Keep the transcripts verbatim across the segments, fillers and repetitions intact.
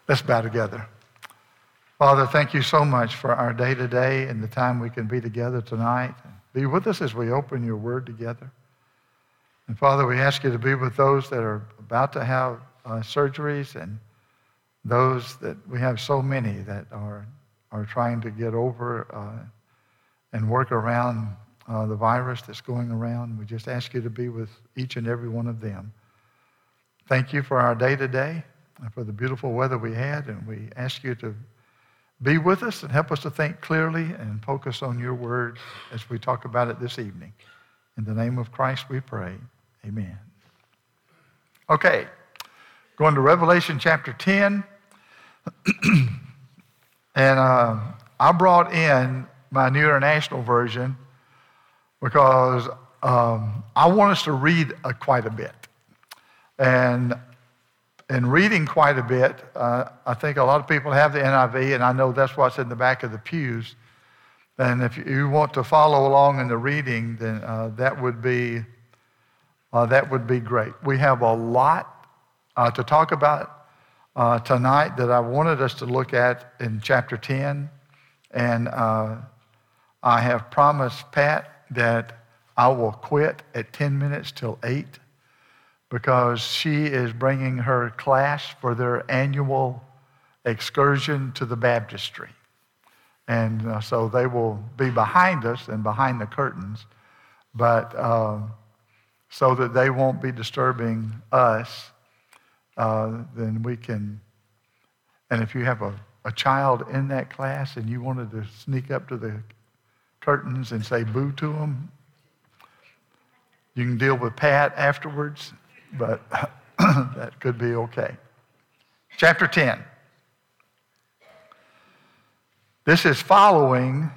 Let's bow together. Father, thank you so much for our day today and the time we can be together tonight. Be with us as we open your word together. And Father, we ask you to be with those that are about to have uh, surgeries and those that we have so many that are, are trying to get over uh, and work around uh, the virus that's going around. We just ask you to be with each and every one of them. Thank you for our day today and for the beautiful weather we had, and we ask you to be with us and help us to think clearly and focus on your word as we talk about it this evening. In the name of Christ we pray. Amen. Okay, going to Revelation chapter ten. and uh, I brought in my New International Version because um, I want us to read uh, quite a bit. And in reading quite a bit, uh, I think a lot of people have the N I V, and I know that's what's in the back of the pews. And if you want to follow along in the reading, then uh, that would be uh, that would be great. We have a lot uh, to talk about uh, tonight that I wanted us to look at in chapter ten, and uh, I have promised Pat that I will quit at ten minutes till eight. Because she is bringing her class for their annual excursion to the baptistry. And uh, so they will be behind us and behind the curtains, but uh, so that they won't be disturbing us, uh, then we can, and if you have a, a child in that class and you wanted to sneak up to the curtains and say boo to them, you can deal with Pat afterwards. But that could be okay. Chapter ten. This is following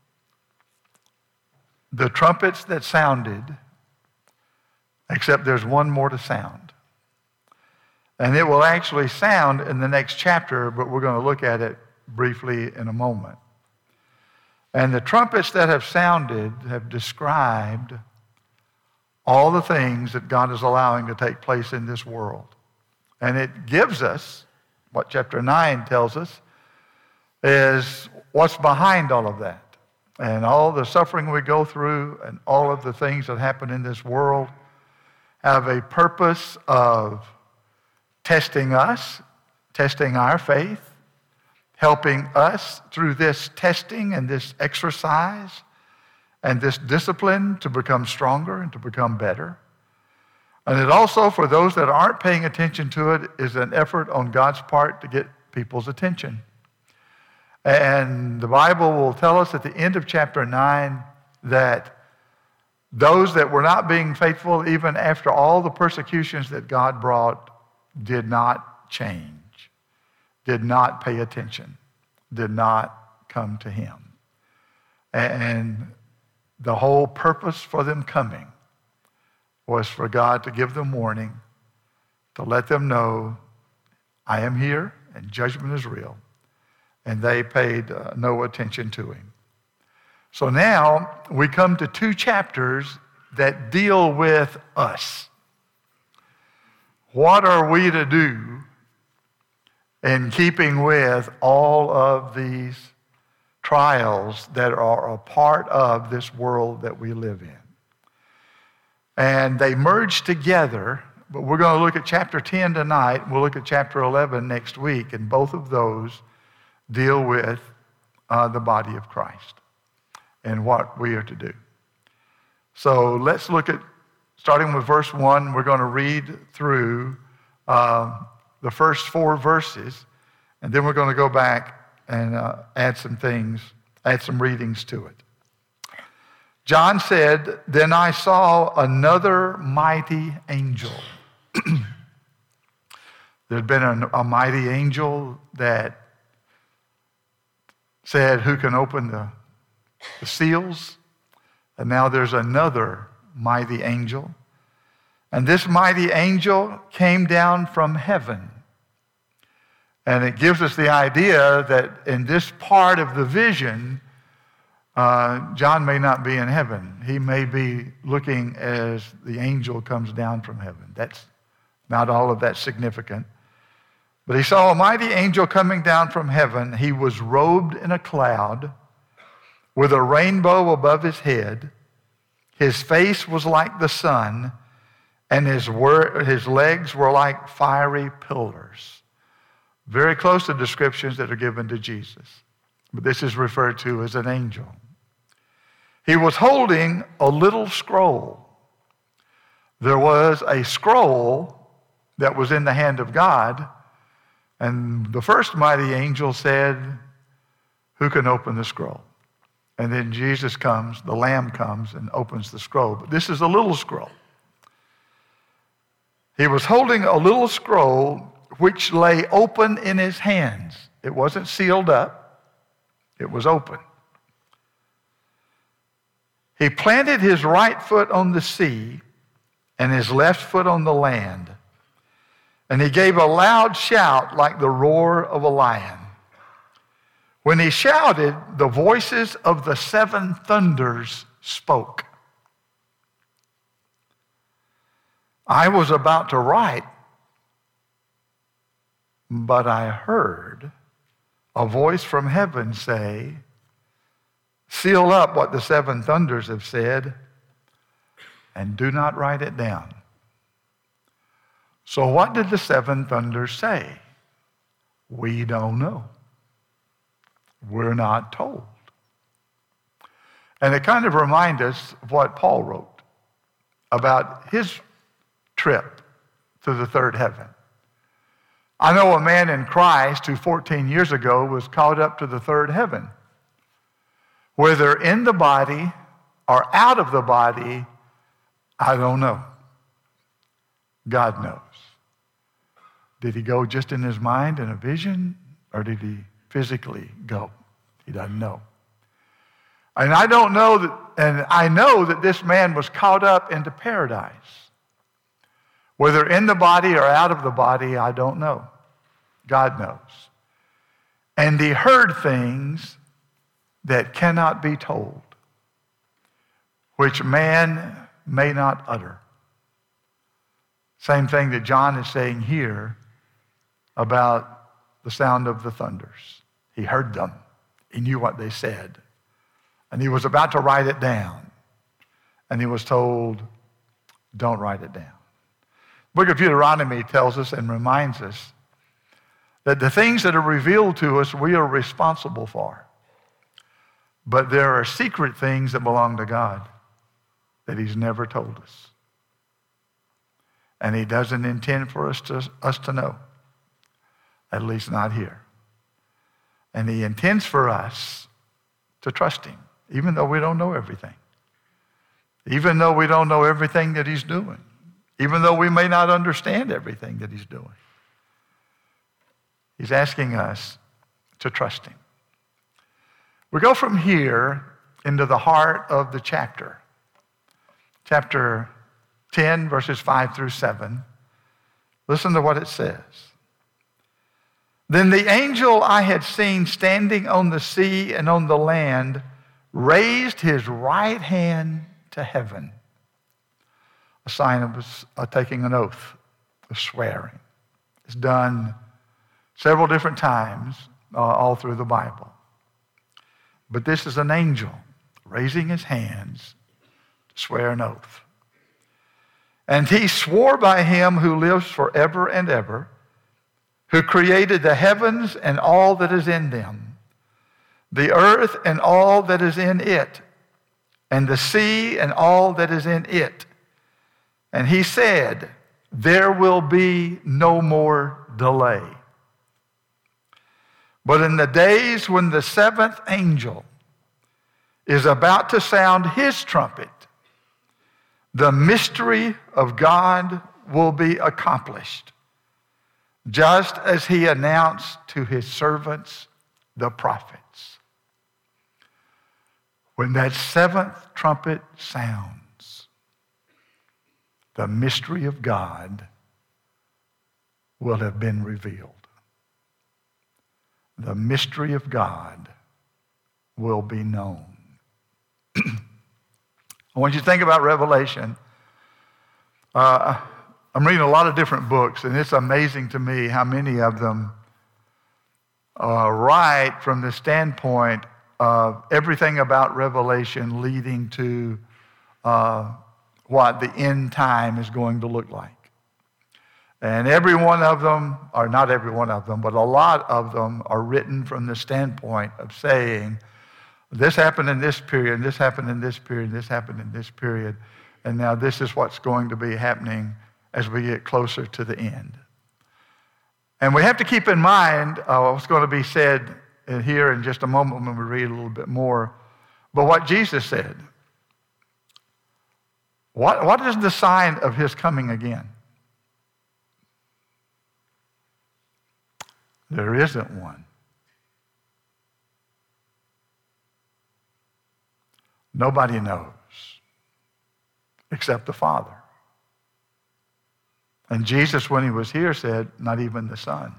the trumpets that sounded, except there's one more to sound. And it will actually sound in the next chapter, but we're going to look at it briefly in a moment. And the trumpets that have sounded have described all the things that God is allowing to take place in this world. And it gives us, what chapter nine tells us, is what's behind all of that. And all the suffering we go through and all of the things that happen in this world have a purpose of testing us, testing our faith, helping us through this testing and this exercise and this discipline to become stronger and to become better. And it also, for those that aren't paying attention to it, is an effort on God's part to get people's attention. And the Bible will tell us at the end of chapter nine that those that were not being faithful, even after all the persecutions that God brought, did not change, did not pay attention, did not come to him. And the whole purpose for them coming was for God to give them warning, to let them know, I am here and judgment is real. And they paid uh, no attention to him. So now we come to two chapters that deal with us. What are we to do in keeping with all of these trials that are a part of this world that we live in? And they merge together, but we're going to look at chapter ten tonight. We'll look at chapter eleven next week, and both of those deal with uh, the body of Christ and what we are to do. So let's look at, starting with verse one, we're going to read through uh, the first four verses, and then we're going to go back and uh, add some things, add some readings to it. John said, then I saw another mighty angel. There'd been a, a mighty angel that said, who can open the, the seals? And now there's another mighty angel. And this mighty angel came down from heaven. And it gives us the idea that in this part of the vision, uh, John may not be in heaven. He may be looking as the angel comes down from heaven. That's not all of that significant. But he saw a mighty angel coming down from heaven. He was robed in a cloud with a rainbow above his head. His face was like the sun, and his, wor- his legs were like fiery pillars. Very close to descriptions that are given to Jesus. But this is referred to as an angel. He was holding a little scroll. There was a scroll that was in the hand of God, and the first mighty angel said, "Who can open the scroll?" And then Jesus comes, the Lamb comes and opens the scroll. But this is a little scroll. He was holding a little scroll which lay open in his hands. It wasn't sealed up. It was open. He planted his right foot on the sea and his left foot on the land. And he gave a loud shout like the roar of a lion. When he shouted, the voices of the seven thunders spoke. I was about to write, but I heard a voice from heaven say, "Seal up what the seven thunders have said, and do not write it down." So what did the seven thunders say? We don't know. We're not told. And it kind of reminds us of what Paul wrote about his trip to the third heaven. I know a man in Christ who fourteen years ago was caught up to the third heaven. Whether in the body or out of the body, I don't know. God knows. Did he go just in his mind in a vision, or did he physically go? He doesn't know. And I don't know that, and I know that this man was caught up into paradise. Whether in the body or out of the body, I don't know. God knows. And he heard things that cannot be told, which man may not utter. Same thing that John is saying here about the sound of the thunders. He heard them. He knew what they said. And he was about to write it down. And he was told, don't write it down. The book of Deuteronomy tells us and reminds us that the things that are revealed to us, we are responsible for. But there are secret things that belong to God that he's never told us. And he doesn't intend for us to, us to know, at least not here. And he intends for us to trust him, even though we don't know everything. Even though we don't know everything that he's doing. Even though we may not understand everything that he's doing. He's asking us to trust him. We go from here into the heart of the chapter. Chapter ten, verses five through seven. Listen to what it says. Then the angel I had seen standing on the sea and on the land raised his right hand to heaven. A sign of uh, taking an oath, of swearing. It's done several different times uh, all through the Bible. But this is an angel raising his hands to swear an oath. And he swore by him who lives forever and ever, who created the heavens and all that is in them, the earth and all that is in it, and the sea and all that is in it. And he said, there will be no more delay. But in the days when the seventh angel is about to sound his trumpet, the mystery of God will be accomplished, just as he announced to his servants, the prophets. When that seventh trumpet sounds, the mystery of God will have been revealed. The mystery of God will be known. I want you to think about Revelation. Uh, I'm reading a lot of different books, and it's amazing to me how many of them uh, write from the standpoint of everything about Revelation leading to uh, what the end time is going to look like. And every one of them, or not every one of them, but a lot of them are written from the standpoint of saying, this happened in this period, and this happened in this period, and this happened in this period, and now this is what's going to be happening as we get closer to the end. And we have to keep in mind uh, what's going to be said here in just a moment when we read a little bit more, but what Jesus said. What, what is the sign of his coming again? There isn't one. Nobody knows except the Father. And Jesus, when he was here, said, not even the Son.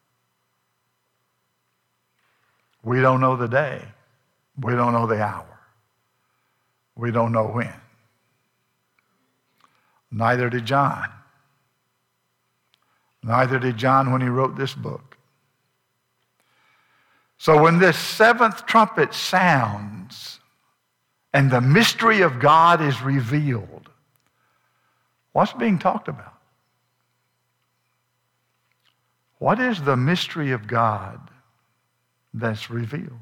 We don't know the day. We don't know the hour. We don't know when. Neither did John. Neither did John when he wrote this book. So when this seventh trumpet sounds and the mystery of God is revealed, what's being talked about? What is the mystery of God that's revealed?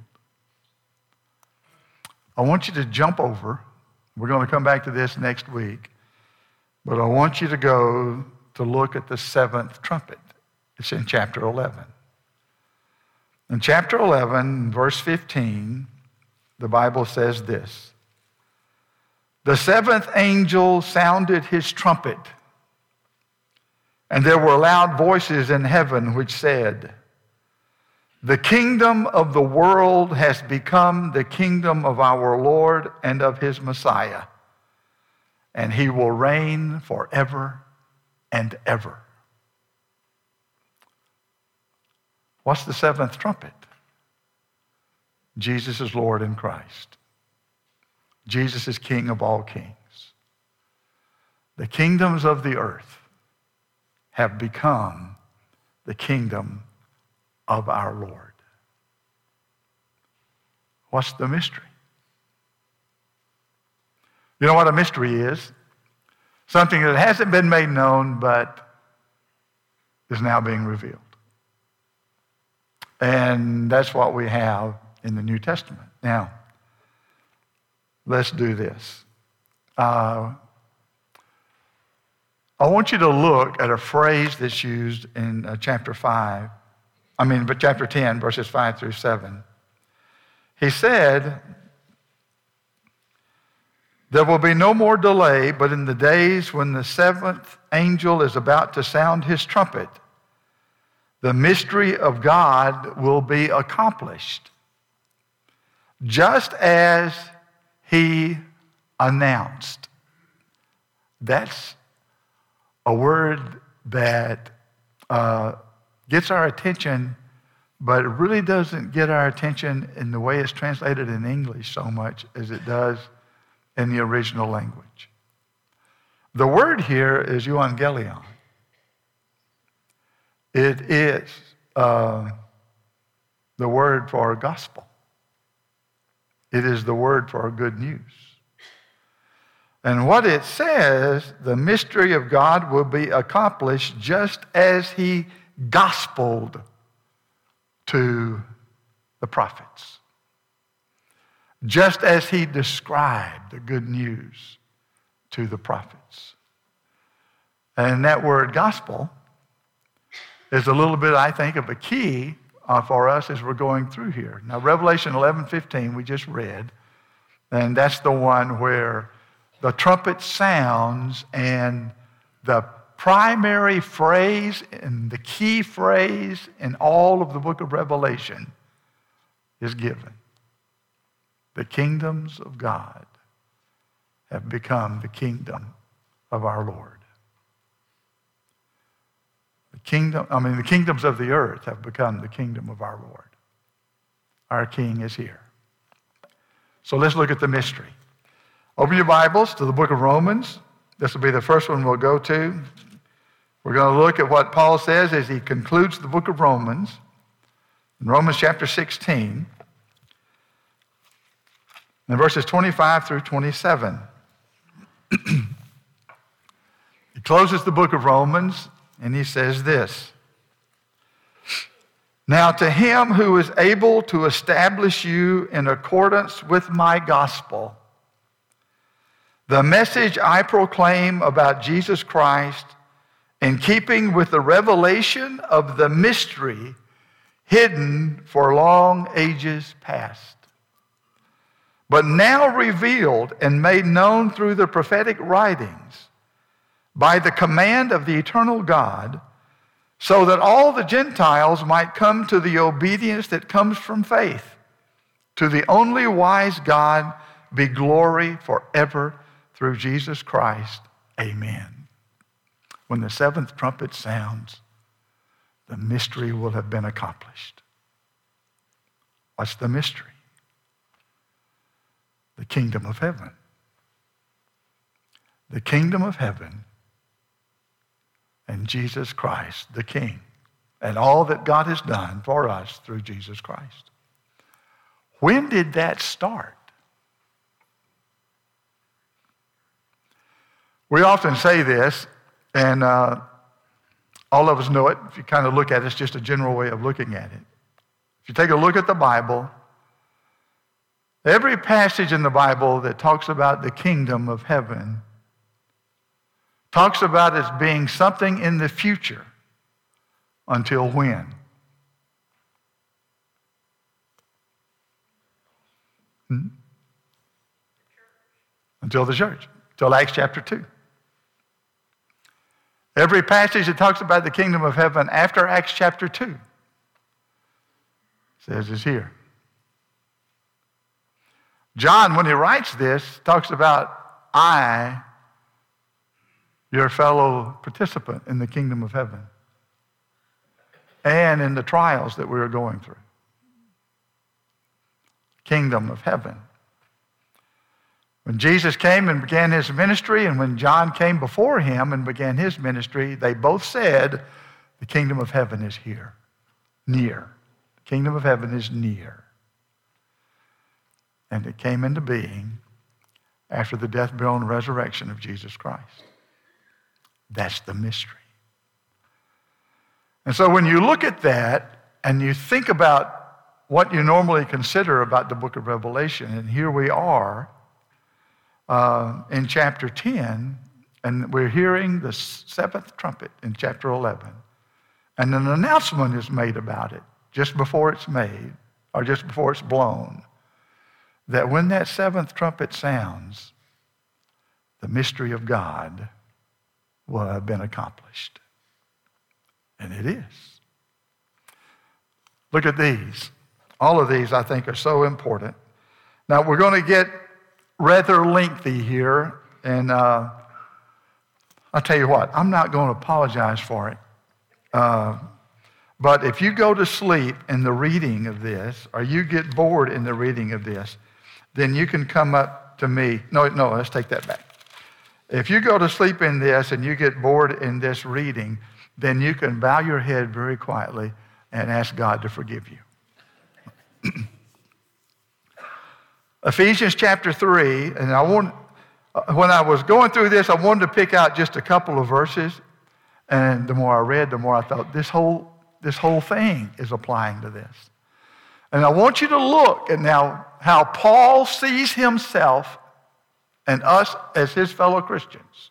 I want you to jump over. We're going to come back to this next week. But I want you to go to look at the seventh trumpet. It's in chapter eleven. In chapter eleven, verse fifteen, the Bible says this. The seventh angel sounded his trumpet, and there were loud voices in heaven which said, the kingdom of the world has become the kingdom of our Lord and of his Messiah, and he will reign forever and ever. What's the seventh trumpet? Jesus is Lord in Christ. Jesus is King of all kings. The kingdoms of the earth have become the kingdom of our Lord. What's the mystery? You know what a mystery is? Something that hasn't been made known, but is now being revealed. And that's what we have in the New Testament. Now, let's do this. Uh, I want you to look at a phrase that's used in uh, chapter five. I mean, but chapter ten, verses five through seven. He said, there will be no more delay, but in the days when the seventh angel is about to sound his trumpet, the mystery of God will be accomplished, just as he announced. That's a word that uh, gets our attention, but it really doesn't get our attention in the way it's translated in English so much as it does in the original language. The word here is euangelion. It is uh, the word for gospel. It is the word for good news. And what it says, the mystery of God will be accomplished just as he gospeled to the prophets. Just as he described the good news to the prophets. And that word gospel is a little bit, I think, of a key uh, for us as we're going through here. Now, Revelation eleven fifteen, we just read, and that's the one where the trumpet sounds and the primary phrase and the key phrase in all of the book of Revelation is given. The kingdoms of God have become the kingdom of our Lord. The kingdom, I mean, the kingdoms of the earth have become the kingdom of our Lord. Our King is here. So let's look at the mystery. Open your Bibles to the book of Romans. This will be the first one we'll go to. We're going to look at what Paul says as he concludes the book of Romans, in Romans chapter sixteen, in verses twenty-five through twenty-seven. He closes the book of Romans, and he says this: "Now to him who is able to establish you in accordance with my gospel, the message I proclaim about Jesus Christ, in keeping with the revelation of the mystery hidden for long ages past, but now revealed and made known through the prophetic writings by the command of the eternal God, so that all the Gentiles might come to the obedience that comes from faith. To the only wise God be glory forever through Jesus Christ. Amen." When the seventh trumpet sounds, the mystery will have been accomplished. What's the mystery? The kingdom of heaven. The kingdom of heaven and Jesus Christ, the King, and all that God has done for us through Jesus Christ. When did that start? We often say this, and uh, all of us know it. If you kind of look at it, it's just a general way of looking at it. If you take a look at the Bible, every passage in the Bible that talks about the kingdom of heaven talks about it as being something in the future. Until when? Hmm? Until the church. Until Acts chapter two. Every passage that talks about the kingdom of heaven after Acts chapter two says it's here. John, when he writes this, talks about I, your fellow participant in the kingdom of heaven and in the trials that we are going through. Kingdom of heaven. When Jesus came and began his ministry, and when John came before him and began his ministry, they both said, the kingdom of heaven is here, near. The kingdom of heaven is near. And it came into being after the death, burial, and resurrection of Jesus Christ. That's the mystery. And so when you look at that and you think about what you normally consider about the book of Revelation, and here we are uh, in chapter ten, and we're hearing the seventh trumpet in chapter eleven, and an announcement is made about it just before it's made, or just before it's blown, that when that seventh trumpet sounds, the mystery of God will have been accomplished. And it is. Look at these. All of these, I think, are so important. Now, we're going to get rather lengthy here, and uh, I'll tell you what, I'm not going to apologize for it. Uh, but if you go to sleep in the reading of this, or you get bored in the reading of this, then you can come up to me. No, no, let's take that back. If you go to sleep in this and you get bored in this reading, then you can bow your head very quietly and ask God to forgive you. Ephesians chapter three, and I want, when I was going through this, I wanted to pick out just a couple of verses, and the more I read, the more I thought this whole, this whole thing is applying to this. And I want you to look at now how Paul sees himself and us as his fellow Christians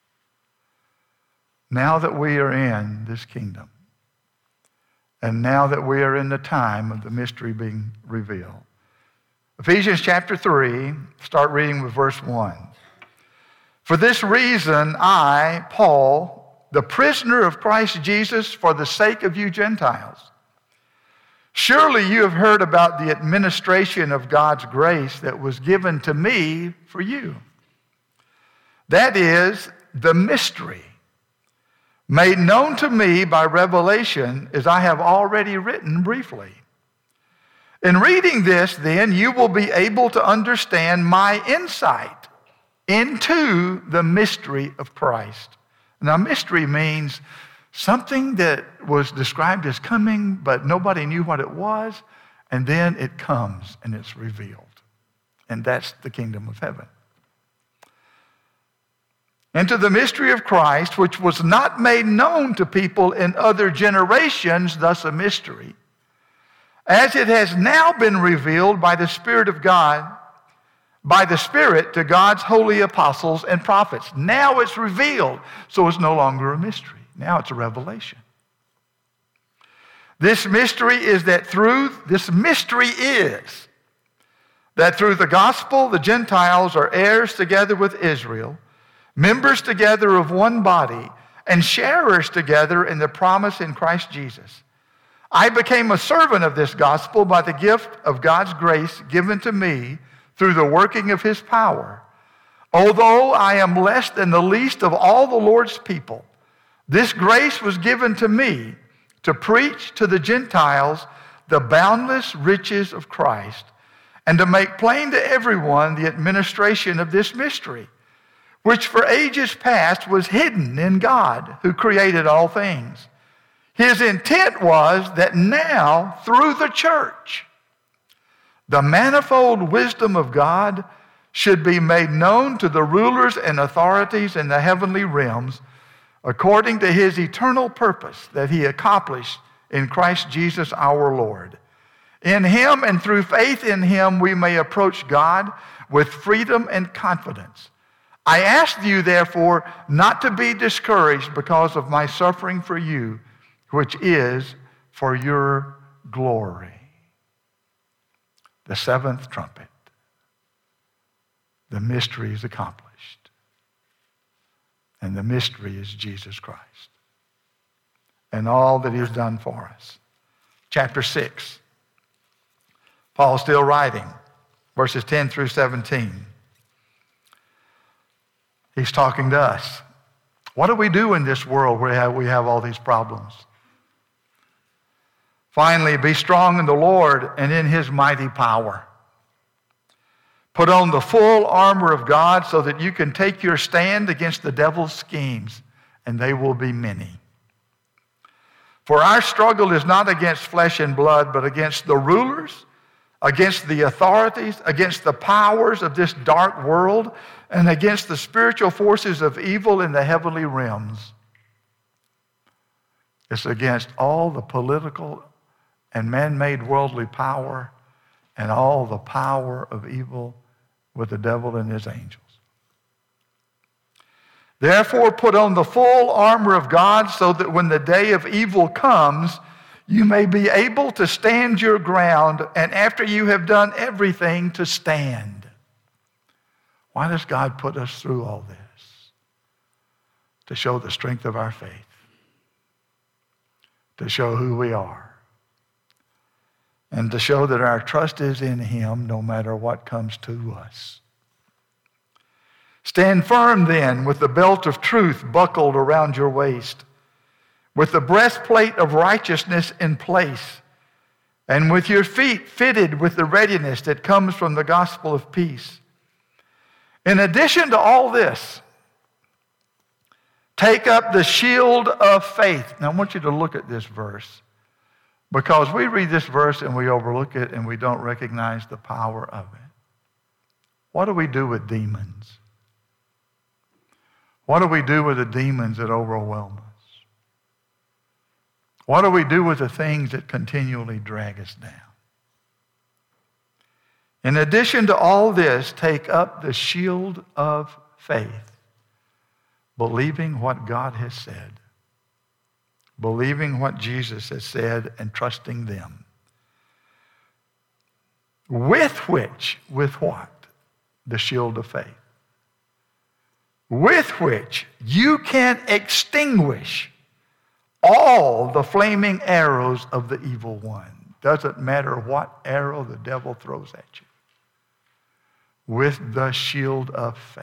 now that we are in this kingdom, and now that we are in the time of the mystery being revealed. Ephesians chapter three, start reading with verse one. "For this reason I, Paul, the prisoner of Christ Jesus, for the sake of you Gentiles. Surely you have heard about the administration of God's grace that was given to me for you. That is the mystery made known to me by revelation, as I have already written briefly. In reading this, then, you will be able to understand my insight into the mystery of Christ, Now, mystery means something that was described as coming, but nobody knew what it was, and then it comes and it's revealed. And that's the kingdom of heaven. Into the mystery of Christ, which was not made known to people in other generations, thus a mystery, as it has now been revealed by the Spirit of God, by the Spirit to God's holy apostles and prophets. Now it's revealed, so it's no longer a mystery. Now it's a revelation. This mystery is that through, this mystery is that through the gospel, the Gentiles are heirs together with Israel, members together of one body, and sharers together in the promise in Christ Jesus. I became a servant of this gospel by the gift of God's grace given to me through the working of his power. Although I am less than the least of all the Lord's people, this grace was given to me to preach to the Gentiles the boundless riches of Christ, and to make plain to everyone the administration of this mystery, which for ages past was hidden in God, who created all things. His intent was that now, through the church, the manifold wisdom of God should be made known to the rulers and authorities in the heavenly realms, according to his eternal purpose that he accomplished in Christ Jesus our Lord. In him and through faith in him we may approach God with freedom and confidence. I ask you, therefore, not to be discouraged because of my suffering for you, which is for your glory. The seventh trumpet. The mystery is accomplished. And the mystery is Jesus Christ and all that he has done for us. Chapter six. Paul's still writing, verses ten through seventeen. He's talking to us. What do we do in this world where we have, we have all these problems? Finally, be strong in the Lord and in his mighty power. Put on the full armor of God so that you can take your stand against the devil's schemes, and they will be many. For our struggle is not against flesh and blood, but against the rulers, against the authorities, against the powers of this dark world, and against the spiritual forces of evil in the heavenly realms. It's against all the political and man-made worldly power and all the power of evil with the devil and his angels. Therefore, put on the full armor of God so that when the day of evil comes, you may be able to stand your ground, and after you have done everything, to stand. Why does God put us through all this? To show the strength of our faith. To show who we are. And to show that our trust is in him no matter what comes to us. Stand firm then with the belt of truth buckled around your waist, with the breastplate of righteousness in place, and with your feet fitted with the readiness that comes from the gospel of peace. In addition to all this, take up the shield of faith. Now I want you to look at this verse, because we read this verse and we overlook it and we don't recognize the power of it. What do we do with demons? What do we do with the demons that overwhelm us? What do we do with the things that continually drag us down? In addition to all this, take up the shield of faith, believing what God has said, believing what Jesus has said, and trusting them. With which, with what? The shield of faith. With which you can extinguish all the flaming arrows of the evil one. Doesn't matter what arrow the devil throws at you. With the shield of faith,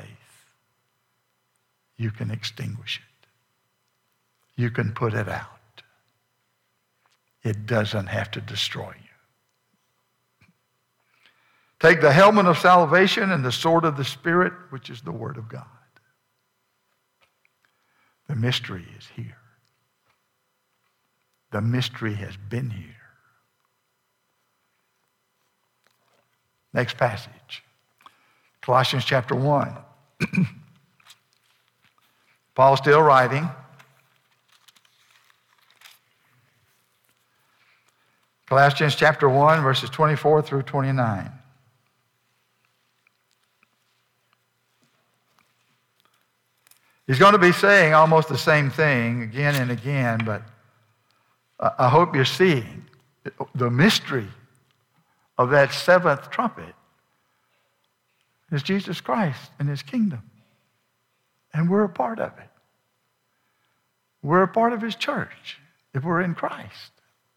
you can extinguish it. You can put it out. It doesn't have to destroy you. Take the helmet of salvation and the sword of the Spirit, which is the Word of God. The mystery is here. The mystery has been here. Next passage. Colossians chapter one. Paul still writing. Colossians chapter one, verses twenty-four through twenty-nine. He's going to be saying almost the same thing again and again, but I hope you're seeing the mystery of that seventh trumpet is Jesus Christ and his kingdom. And we're a part of it. We're a part of his church if we're in Christ.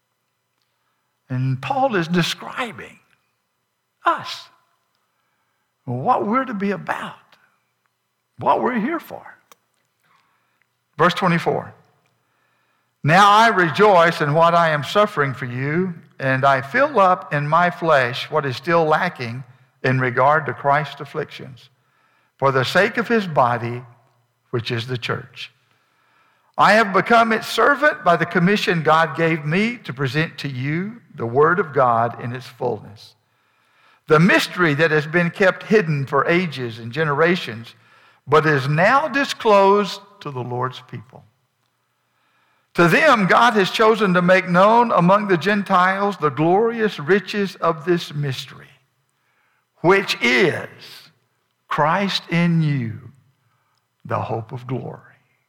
And Paul is describing us, what we're to be about, what we're here for. Verse twenty-four. Now I rejoice in what I am suffering for you, and I fill up in my flesh what is still lacking in regard to Christ's afflictions, for the sake of his body, which is the church. I have become its servant by the commission God gave me to present to you the word of God in its fullness. The mystery that has been kept hidden for ages and generations, but is now disclosed to the Lord's people. To them, God has chosen to make known among the Gentiles the glorious riches of this mystery, which is Christ in you, the hope of glory.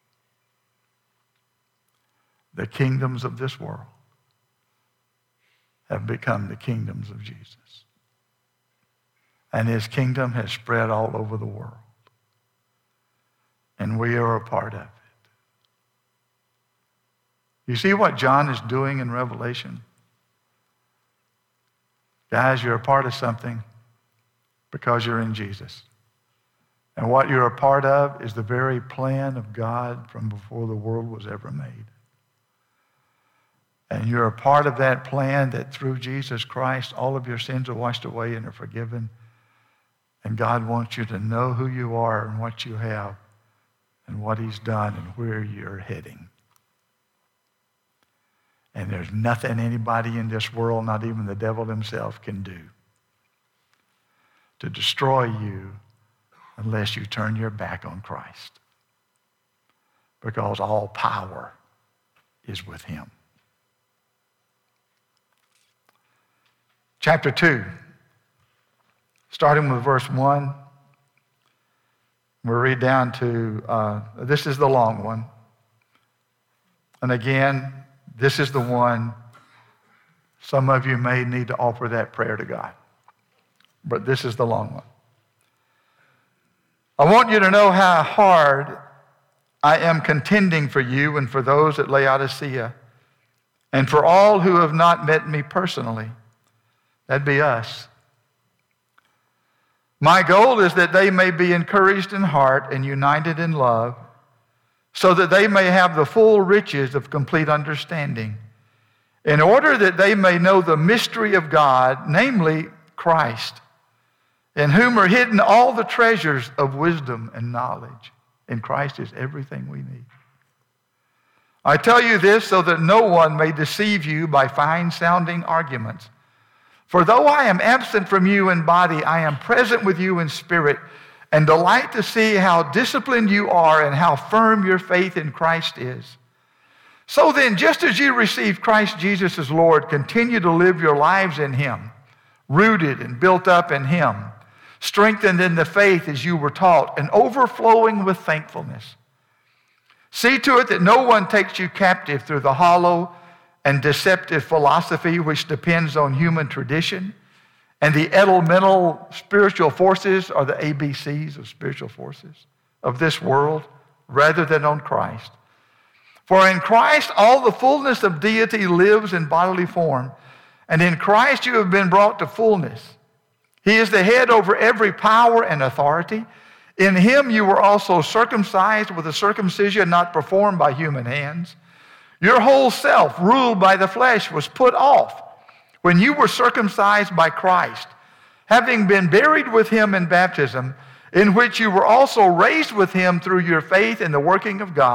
The kingdoms of this world have become the kingdoms of Jesus. And his kingdom has spread all over the world. And we are a part of it. You see what John is doing in Revelation? Guys, you're a part of something because you're in Jesus. And what you're a part of is the very plan of God from before the world was ever made. And you're a part of that plan that through Jesus Christ, all of your sins are washed away and are forgiven. And God wants you to know who you are and what you have and what he's done and where you're heading. And there's nothing anybody in this world, not even the devil himself, can do to destroy you unless you turn your back on Christ. Because all power is with him. Chapter two, starting with verse one, we'll read down to, uh, this is the long one. And again, this is the one some of you may need to offer that prayer to God. But this is the long one. I want you to know how hard I am contending for you and for those at Laodicea and for all who have not met me personally. That'd be us. My goal is that they may be encouraged in heart and united in love, so that they may have the full riches of complete understanding, in order that they may know the mystery of God, namely Christ, in whom are hidden all the treasures of wisdom and knowledge. In Christ is everything we need. I tell you this so that no one may deceive you by fine-sounding arguments. For though I am absent from you in body, I am present with you in spirit, and delight to see how disciplined you are and how firm your faith in Christ is. So then, just as you received Christ Jesus as Lord, continue to live your lives in him, rooted and built up in him, strengthened in the faith as you were taught, and overflowing with thankfulness. See to it that no one takes you captive through the hollow and deceptive philosophy which depends on human tradition and the elemental spiritual forces, or the A B Cs of spiritual forces of this world, rather than on Christ. For in Christ all the fullness of deity lives in bodily form, and in Christ you have been brought to fullness. He is the head over every power and authority. In him you were also circumcised with a circumcision not performed by human hands. Your whole self, ruled by the flesh, was put off when you were circumcised by Christ, having been buried with him in baptism, in which you were also raised with him through your faith in the working of God,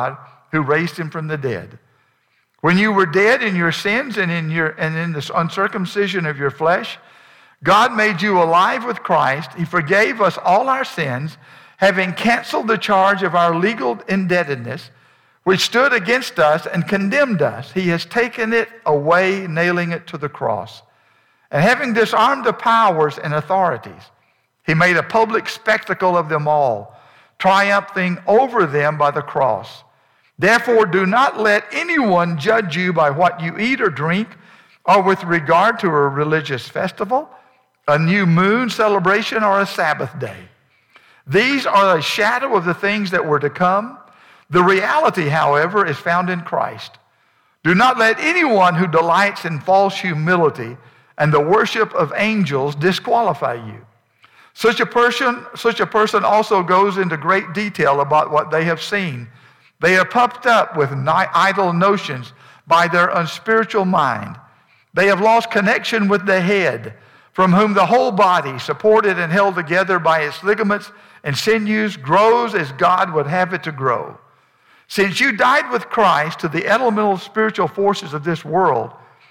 who raised him from the dead. When you were dead in your sins and in your and in the uncircumcision of your flesh, God made you alive with Christ. He forgave us all our sins, having canceled the charge of our legal indebtedness, which stood against us and condemned us. He has taken it away, nailing it to the cross. And having disarmed the powers and authorities, he made a public spectacle of them all, triumphing over them by the cross. Therefore, do not let anyone judge you by what you eat or drink, or with regard to a religious festival, a new moon celebration, or a Sabbath day. These are a shadow of the things that were to come. The reality, however, is found in Christ. Do not let anyone who delights in false humility and the worship of angels disqualify you. Such a person, such a person also goes into great detail about what they have seen. They are puffed up with idle notions by their unspiritual mind. They have lost connection with the head, from whom the whole body, supported and held together by its ligaments and sinews, grows as God would have it to grow. Since you died with Christ to the elemental spiritual forces of this world,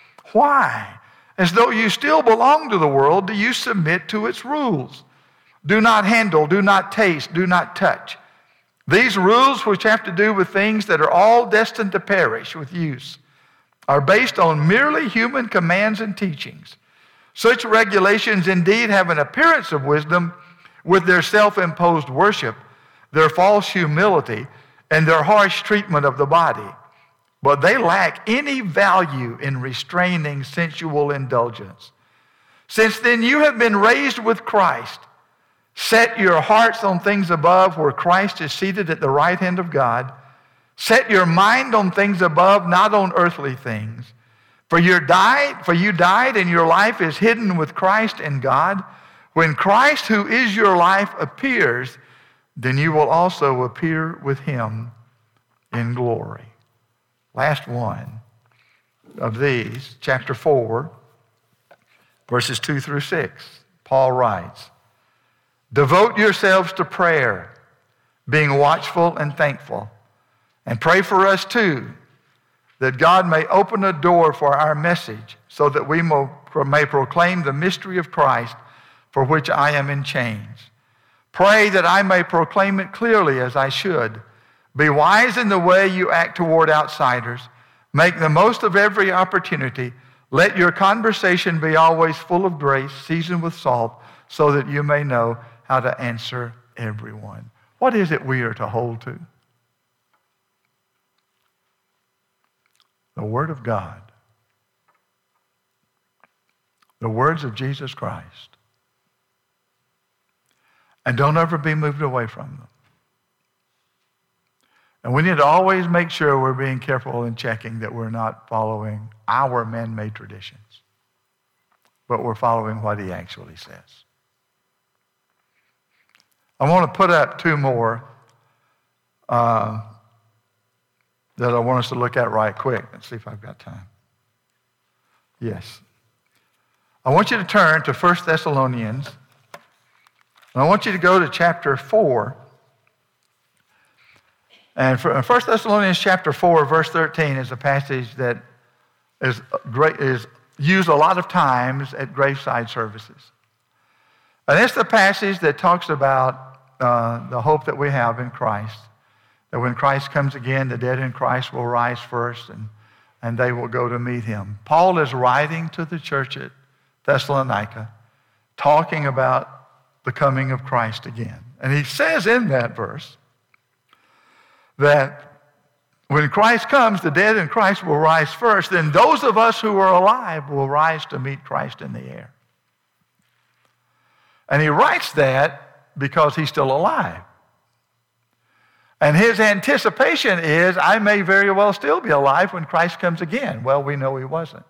why, as though you still belong to the world, do you submit to its rules? Do not handle, do not taste, do not touch. These rules, which have to do with things that are all destined to perish with use, are based on merely human commands and teachings. Such regulations indeed have an appearance of wisdom with their self-imposed worship, their false humility, and their harsh treatment of the body. But they lack any value in restraining sensual indulgence. Since then you have been raised with Christ. Set your hearts on things above, where Christ is seated at the right hand of God. Set your mind on things above, not on earthly things. For you died, for you died, and your life is hidden with Christ in God. When Christ, who is your life, appears, then you will also appear with him in glory. Last one of these, chapter four, verses two through six. Paul writes, devote yourselves to prayer, being watchful and thankful. And pray for us too, that God may open a door for our message, so that we may proclaim the mystery of Christ, for which I am in chains. Pray that I may proclaim it clearly as I should. Be wise in the way you act toward outsiders. Make the most of every opportunity. Let your conversation be always full of grace, seasoned with salt, so that you may know how to answer everyone. What is it we are to hold to? The Word of God. The words of Jesus Christ. And don't ever be moved away from them. And we need to always make sure we're being careful and checking that we're not following our man-made traditions, but we're following what he actually says. I want to put up two more uh, that I want us to look at right quick. Let's see if I've got time. Yes. I want you to turn to First Thessalonians, and I want you to go to chapter four. And First Thessalonians chapter four, verse thirteen is a passage that is great, is used a lot of times at graveside services. And it's the passage that talks about uh, the hope that we have in Christ. That when Christ comes again, the dead in Christ will rise first, and, and they will go to meet him. Paul is writing to the church at Thessalonica, talking about the coming of Christ again. And he says in that verse that when Christ comes, the dead in Christ will rise first. Then those of us who are alive will rise to meet Christ in the air. And he writes that because he's still alive. And his anticipation is, I may very well still be alive when Christ comes again. Well, we know he wasn't.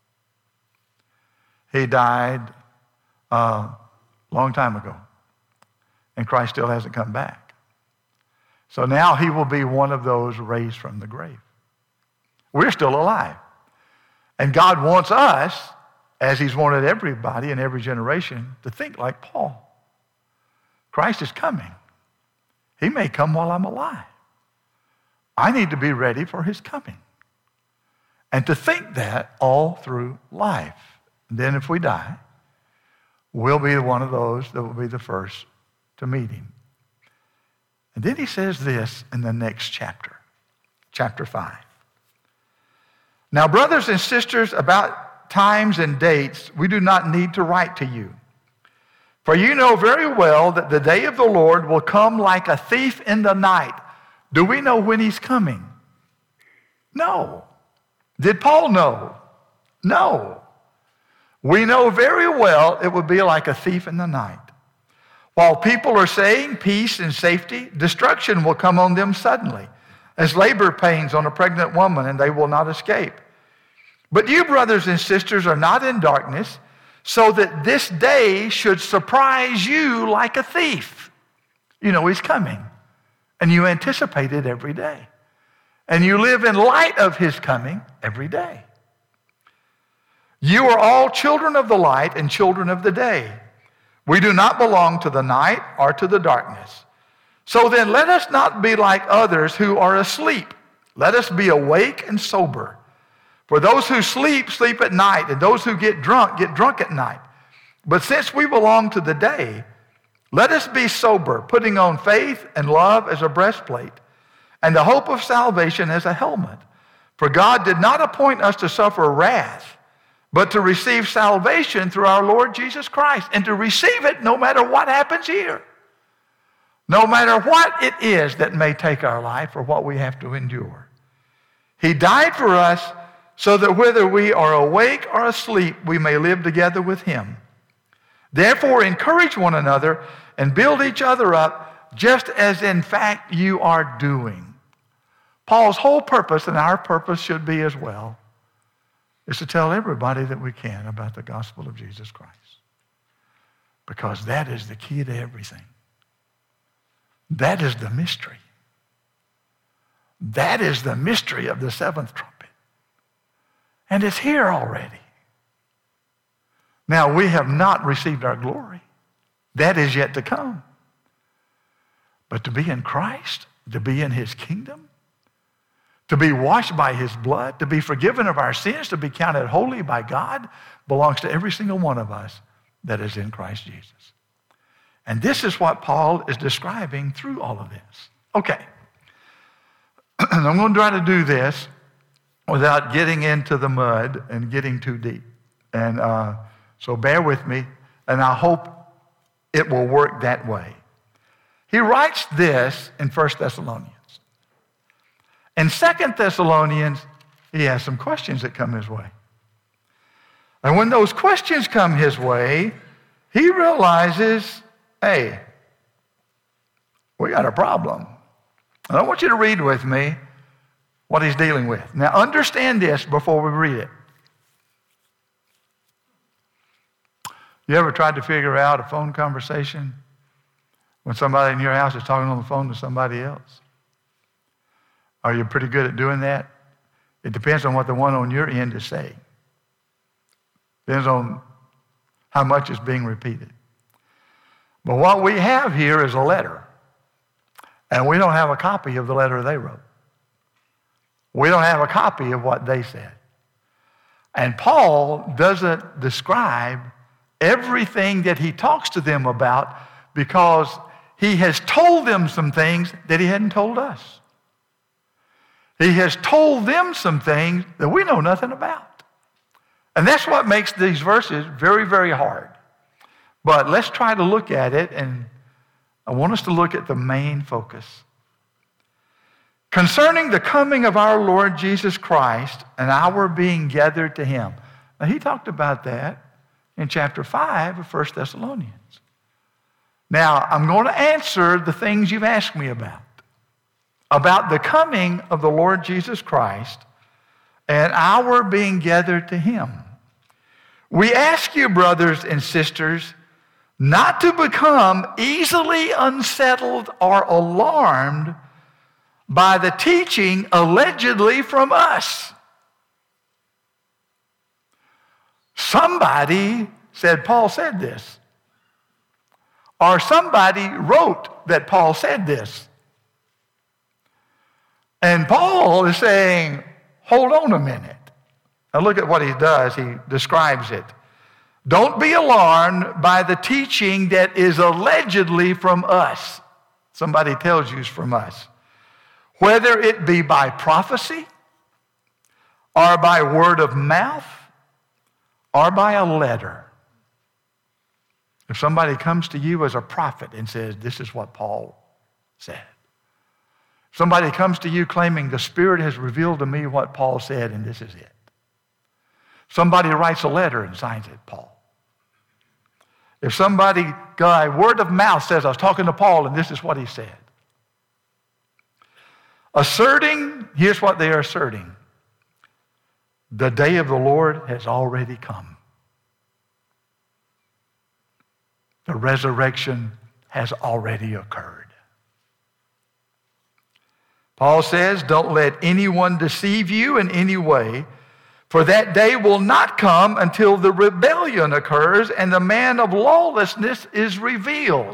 He died a uh, long time ago. And Christ still hasn't come back. So now he will be one of those raised from the grave. We're still alive. And God wants us, as he's wanted everybody in every generation, to think like Paul. Christ is coming. He may come while I'm alive. I need to be ready for his coming. And to think that all through life. And then if we die, we'll be one of those that will be the first to meet him. And then he says this in the next chapter, chapter five. Now, brothers and sisters, about times and dates, we do not need to write to you. For you know very well that the day of the Lord will come like a thief in the night. Do we know when he's coming? No. Did Paul know? No. We know very well it would be like a thief in the night. While people are saying peace and safety, destruction will come on them suddenly, as labor pains on a pregnant woman, and they will not escape. But you, brothers and sisters, are not in darkness, so that this day should surprise you like a thief. You know he's coming, and you anticipate it every day. And you live in light of his coming every day. You are all children of the light and children of the day. We do not belong to the night or to the darkness. So then let us not be like others who are asleep. Let us be awake and sober. For those who sleep, sleep at night, and those who get drunk, get drunk at night. But since we belong to the day, let us be sober, putting on faith and love as a breastplate, and the hope of salvation as a helmet. For God did not appoint us to suffer wrath, but to receive salvation through our Lord Jesus Christ, and to receive it no matter what happens here. No matter what it is that may take our life or what we have to endure. He died for us so that whether we are awake or asleep, we may live together with him. Therefore, encourage one another and build each other up, just as in fact you are doing. Paul's whole purpose, and our purpose should be as well, is to tell everybody that we can about the gospel of Jesus Christ. Because that is the key to everything. That is the mystery. That is the mystery of the seventh trumpet. And it's here already. Now, we have not received our glory. That is yet to come. But to be in Christ, to be in his kingdom, to be washed by his blood, to be forgiven of our sins, to be counted holy by God, belongs to every single one of us that is in Christ Jesus. And this is what Paul is describing through all of this. Okay. I'm going to try to do this without getting into the mud and getting too deep. And uh, so bear with me, and I hope it will work that way. He writes this in First Thessalonians. In Second Thessalonians, he has some questions that come his way. And when those questions come his way, he realizes, hey, we got a problem. And I want you to read with me what he's dealing with. Now, understand this before we read it. You ever tried to figure out a phone conversation when somebody in your house is talking on the phone to somebody else? Are you pretty good at doing that? It depends on what the one on your end is saying. Depends on how much is being repeated. But what we have here is a letter. And we don't have a copy of the letter they wrote. We don't have a copy of what they said. And Paul doesn't describe everything that he talks to them about because he has told them some things that he hadn't told us. He has told them some things that we know nothing about. And that's what makes these verses very, very hard. But let's try to look at it, and I want us to look at the main focus. Concerning the coming of our Lord Jesus Christ and our being gathered to him. Now, he talked about that in chapter five of First Thessalonians. Now, I'm going to answer the things you've asked me about. About the coming of the Lord Jesus Christ and our being gathered to him. We ask you, brothers and sisters, not to become easily unsettled or alarmed by the teaching allegedly from us. Somebody said Paul said this. Or somebody wrote that Paul said this. And Paul is saying, hold on a minute. Now look at what he does. He describes it. Don't be alarmed by the teaching that is allegedly from us. Somebody tells you it's from us. Whether it be by prophecy or by word of mouth or by a letter. If somebody comes to you as a prophet and says, this is what Paul said. Somebody comes to you claiming the Spirit has revealed to me what Paul said and this is it. Somebody writes a letter and signs it, Paul. If somebody, guy, word of mouth says, I was talking to Paul and this is what he said. Asserting, here's what they are asserting. The day of the Lord has already come. The resurrection has already occurred. Paul says, don't let anyone deceive you in any way, for that day will not come until the rebellion occurs and the man of lawlessness is revealed.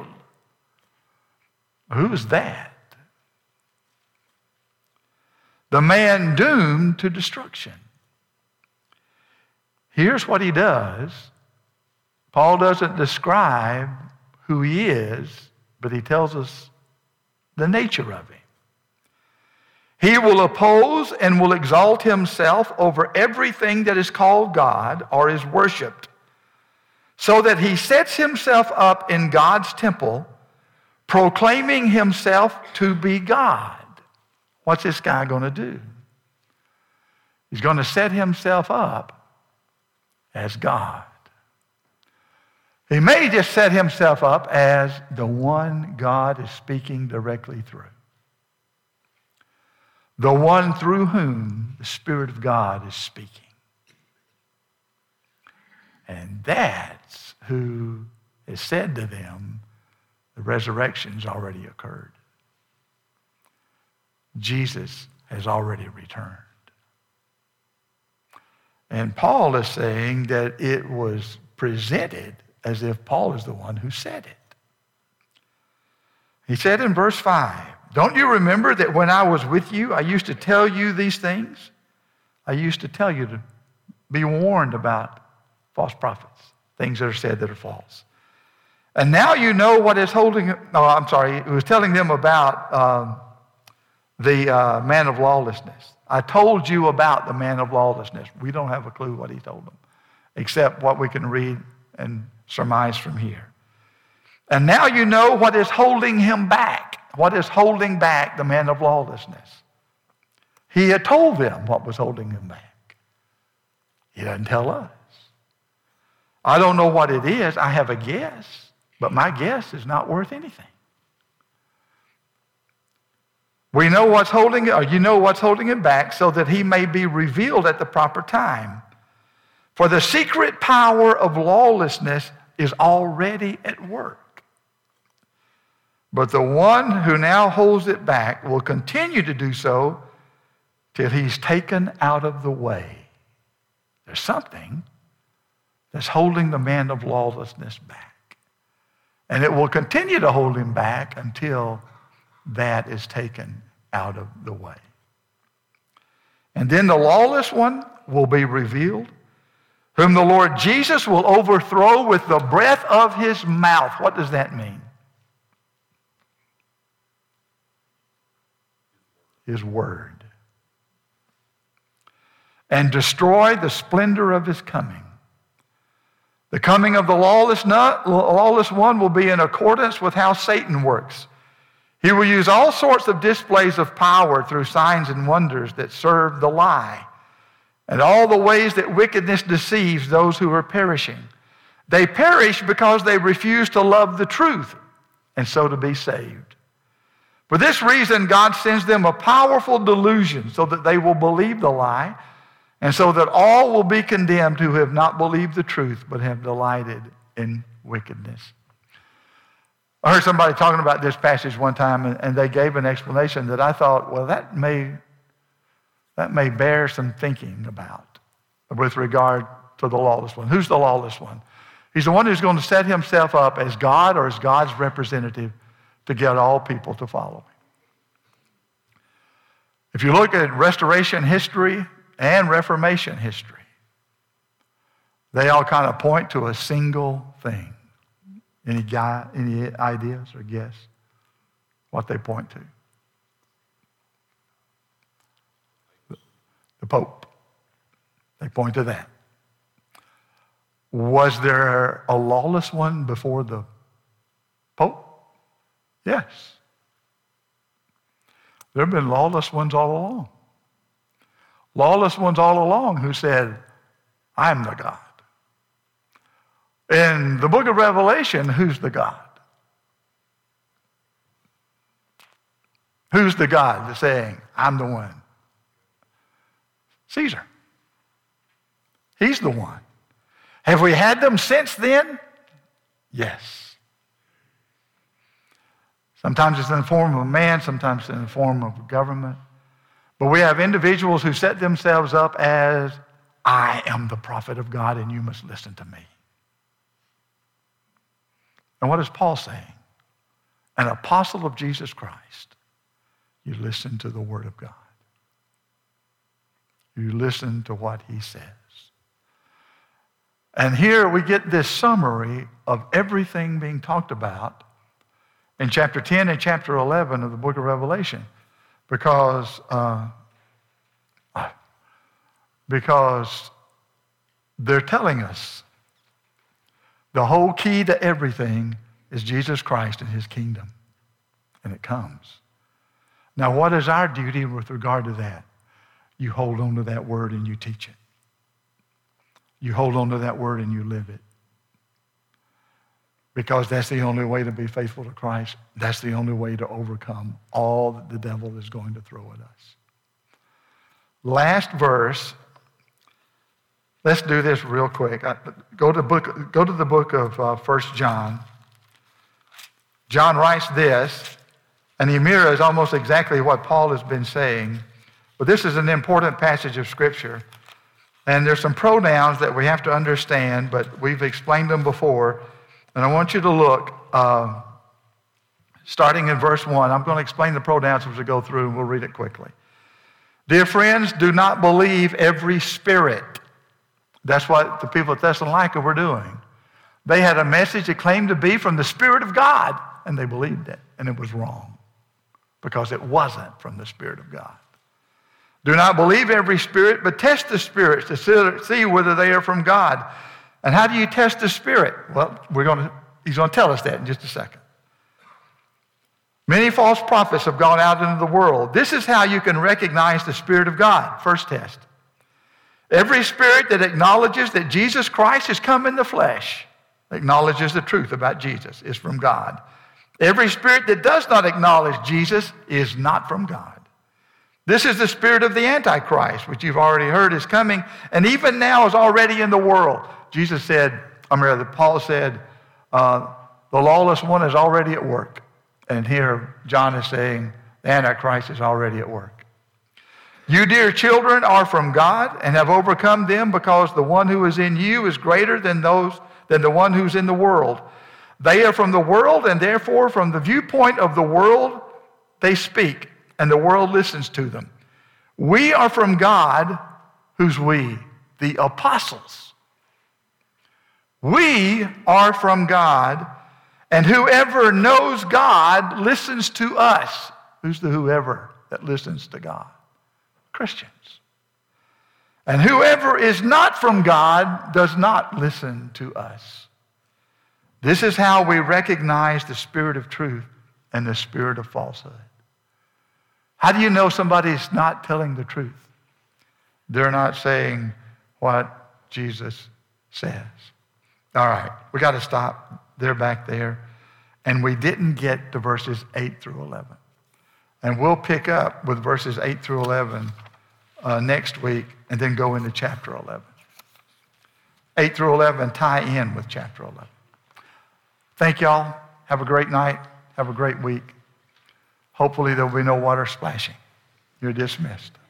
Who's that? The man doomed to destruction. Here's what he does. Paul doesn't describe who he is, but he tells us the nature of him. He will oppose and will exalt himself over everything that is called God or is worshiped, so that he sets himself up in God's temple, proclaiming himself to be God. What's this guy going to do? He's going to set himself up as God. He may just set himself up as the one God is speaking directly through. The one through whom the Spirit of God is speaking. And that's who is said to them, the resurrection's already occurred. Jesus has already returned. And Paul is saying that it was presented as if Paul is the one who said it. He said in verse five, don't you remember that when I was with you, I used to tell you these things? I used to tell you to be warned about false prophets, things that are said that are false. And now you know what is holding, oh, I'm sorry, he was telling them about um, the uh, man of lawlessness. I told you about the man of lawlessness. We don't have a clue what he told them, except what we can read and surmise from here. And now you know what is holding him back. What is holding back the man of lawlessness? He had told them what was holding him back. He doesn't tell us. I don't know what it is. I have a guess, but my guess is not worth anything. We know what's holding it, or you know what's holding him back, so that he may be revealed at the proper time. For the secret power of lawlessness is already at work. But the one who now holds it back will continue to do so till he's taken out of the way. There's something that's holding the man of lawlessness back. And it will continue to hold him back until that is taken out of the way. And then the lawless one will be revealed, whom the Lord Jesus will overthrow with the breath of his mouth. What does that mean? His word. And destroy the splendor of his coming. The coming of the lawless, not, lawless one will be in accordance with how Satan works. He will use all sorts of displays of power through signs and wonders that serve the lie, and all the ways that wickedness deceives those who are perishing. They perish because they refuse to love the truth, and so to be saved. For this reason, God sends them a powerful delusion so that they will believe the lie, and so that all will be condemned who have not believed the truth but have delighted in wickedness. I heard somebody talking about this passage one time, and, and they gave an explanation that I thought, well, that may, that may bear some thinking about with regard to the lawless one. Who's the lawless one? He's the one who's going to set himself up as God or as God's representative to get all people to follow him. If you look at Restoration history and Reformation history, they all kind of point to a single thing. Any guy, any ideas or guess what they point to? The Pope. They point to that. Was there a lawless one before the Pope? Yes. There have been lawless ones all along. Lawless ones all along who said, I'm the God. In the book of Revelation, who's the God? Who's the God that's saying, I'm the one? Caesar. He's the one. Have we had them since then? Yes. Sometimes it's in the form of a man, sometimes in the form of a government. But we have individuals who set themselves up as, I am the prophet of God and you must listen to me. And what is Paul saying? An apostle of Jesus Christ. You listen to the word of God. You listen to what he says. And here we get this summary of everything being talked about in chapter ten and chapter eleven of the book of Revelation. Because, uh, because they're telling us the whole key to everything is Jesus Christ and his kingdom. And it comes. Now, what is our duty with regard to that? You hold on to that word and you teach it. You hold on to that word and you live it. Because that's the only way to be faithful to Christ. That's the only way to overcome all that the devil is going to throw at us. Last verse. Let's do this real quick. Go to the book, go to the book of uh, First John. John writes this, and he mirrors almost exactly what Paul has been saying. But this is an important passage of Scripture. And there's some pronouns that we have to understand, but we've explained them before. And I want you to look, uh, starting in verse one. I'm going to explain the pronouns as we go through, and we'll read it quickly. Dear friends, do not believe every spirit. That's what the people at Thessalonica were doing. They had a message that claimed to be from the Spirit of God, and they believed it, and it was wrong because it wasn't from the Spirit of God. Do not believe every spirit, but test the spirits to see whether they are from God. And how do you test the Spirit? Well, we're going to, he's going to tell us that in just a second. Many false prophets have gone out into the world. This is how you can recognize the Spirit of God. First test. Every spirit that acknowledges that Jesus Christ has come in the flesh, acknowledges the truth about Jesus, is from God. Every spirit that does not acknowledge Jesus is not from God. This is the spirit of the Antichrist, which you've already heard is coming, and even now is already in the world. Jesus said, I mean, Paul said, uh, the lawless one is already at work. And here John is saying, the Antichrist is already at work. You, dear children, are from God and have overcome them because the one who is in you is greater than those than the one who's in the world. They are from the world, and therefore from the viewpoint of the world they speak, and the world listens to them. We are from God. Who's we? The apostles. We are from God, and whoever knows God listens to us. Who's the whoever that listens to God? Christians. And whoever is not from God does not listen to us. This is how we recognize the spirit of truth and the spirit of falsehood. How do you know somebody's not telling the truth? They're not saying what Jesus says. All right, we got to stop. They're back there. And we didn't get to verses eight through eleven. And we'll pick up with verses eight through eleven uh, next week and then go into chapter eleven. eight through eleven tie in with chapter eleven. Thank y'all. Have a great night. Have a great week. Hopefully there will be no water splashing. You're dismissed.